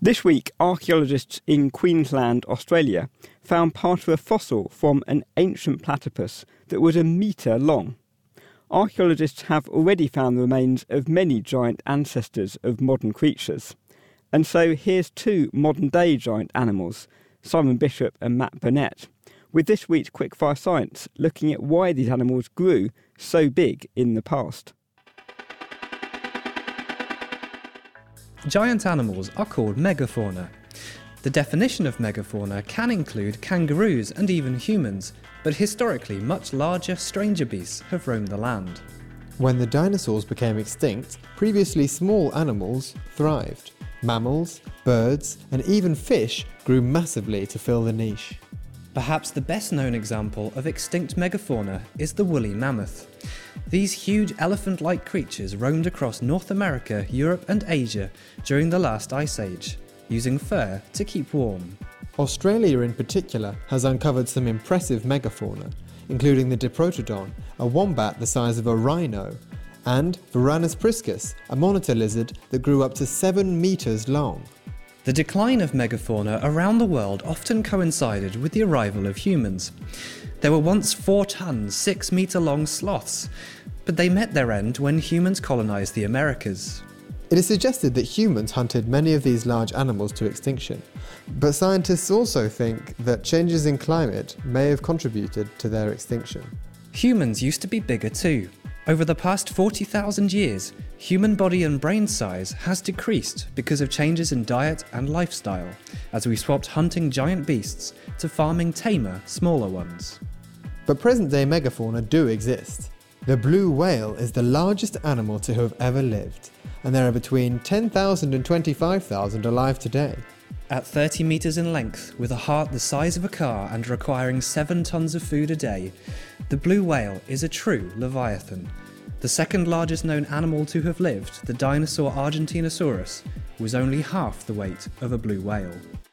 This week, archaeologists in Queensland, Australia, found part of a fossil from an ancient platypus that was a metre long. Archaeologists have already found the remains of many giant ancestors of modern creatures. And so here's two modern-day giant animals, Simon Bishop and Matt Burnett, with this week's Quickfire Science looking at why these animals grew so big in the past. Giant animals are called megafauna. The definition of megafauna can include kangaroos and even humans, but historically much larger, stranger beasts have roamed the land. When the dinosaurs became extinct, previously small animals thrived. Mammals, birds, and even fish grew massively to fill the niche. Perhaps the best known example of extinct megafauna is the woolly mammoth. These huge elephant-like creatures roamed across North America, Europe and Asia during the last ice age, using fur to keep warm. Australia in particular has uncovered some impressive megafauna, including the Diprotodon, a wombat the size of a rhino, and Varanus priscus, a monitor lizard that grew up to 7 metres long. The decline of megafauna around the world often coincided with the arrival of humans. There were once 4-ton, 6-metre-long sloths, but they met their end when humans colonised the Americas. It is suggested that humans hunted many of these large animals to extinction, but scientists also think that changes in climate may have contributed to their extinction. Humans used to be bigger too. Over the past 40,000 years, human body and brain size has decreased because of changes in diet and lifestyle, as we swapped hunting giant beasts to farming tamer, smaller ones. But present-day megafauna do exist. The blue whale is the largest animal to have ever lived, and there are between 10,000 and 25,000 alive today. At 30 metres in length, with a heart the size of a car and requiring 7 tonnes of food a day, the blue whale is a true leviathan. The second largest known animal to have lived, the dinosaur Argentinosaurus, was only half the weight of a blue whale.